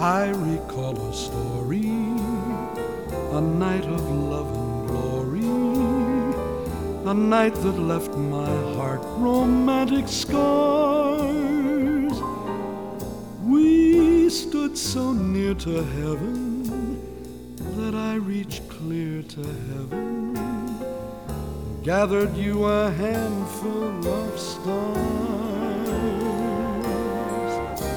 I recall a story, a night of love and glory, a night that left my heart romantic scars. We stood so near to heaven that I reached clear to heaven, gathered you a handful of stars.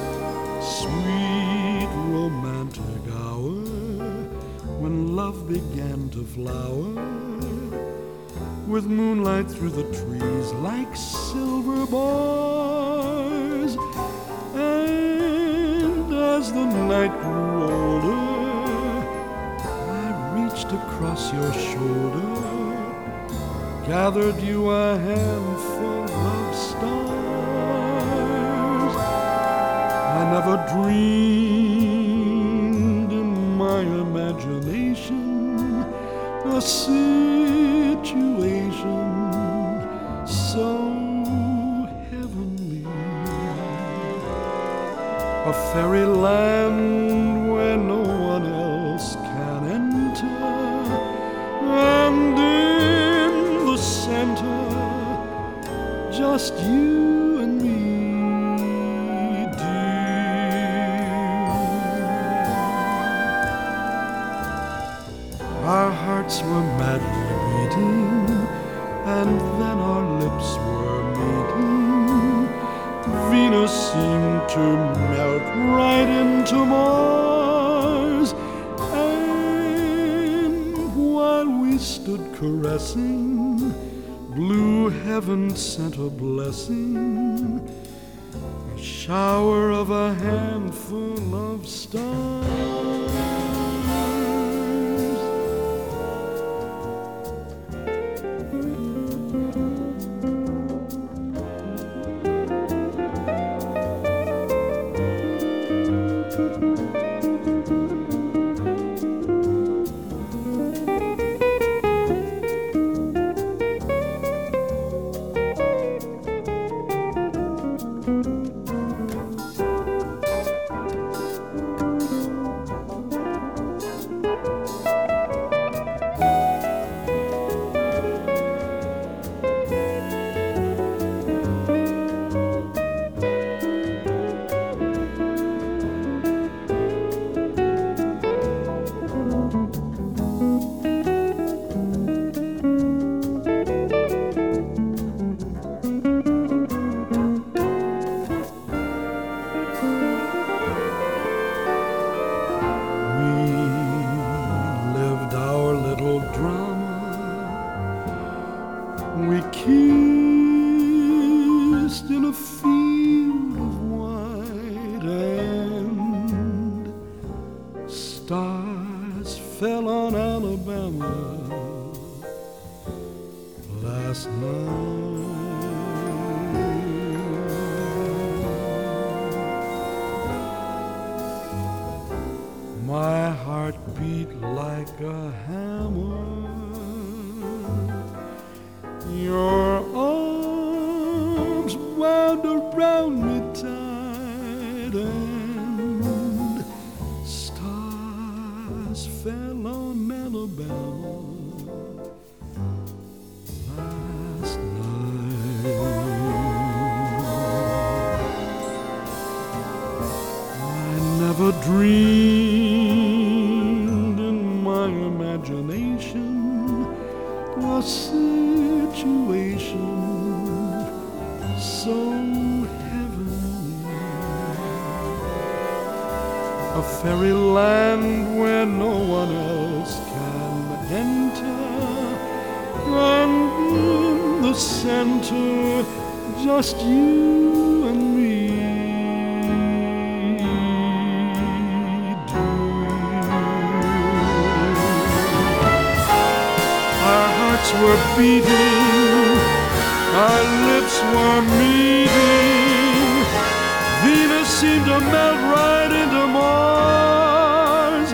Sweet romantic hour, when love began to flower, with moonlight through the trees like silver bars. And as the night grew older, I reached across your shoulder, gathered you a handful of stars. I never dreamed in my imagination a situation so heavenly, a fairyland where no one else can enter, and in the center just you and me, dear. Our hearts were madly beating, and then our lips were meeting. Venus seemed to melt right into Mars, and while we stood caressing, blue heaven sent a blessing, a shower of a handful of stars. We kissed in a field of white, and stars fell on Alabama last night. My heart beat like a hammer, your arms wound around me tight, and stars fell on Alabama last night. I never dreamed in my imagination a situation so heavenly, a fairyland where no one else can enter, and in the center just you and me, were beating, our lips were meeting. Venus seemed to melt right into Mars,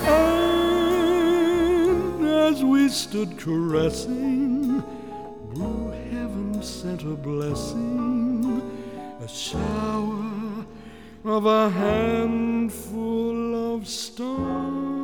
and as we stood caressing, blue heaven sent a blessing, a shower of a handful of stars.